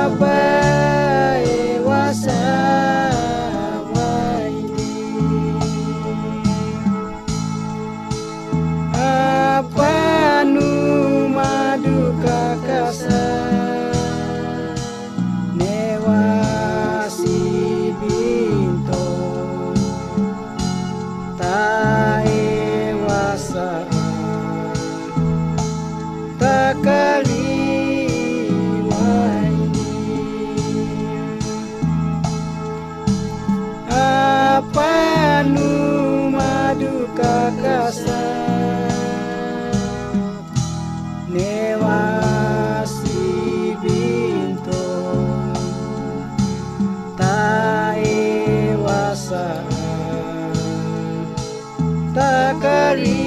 bae wasa waidi apa nu madu kakasa newasi binto tae wasa takali apa nu madu kakasa newasi binto tae wasa takari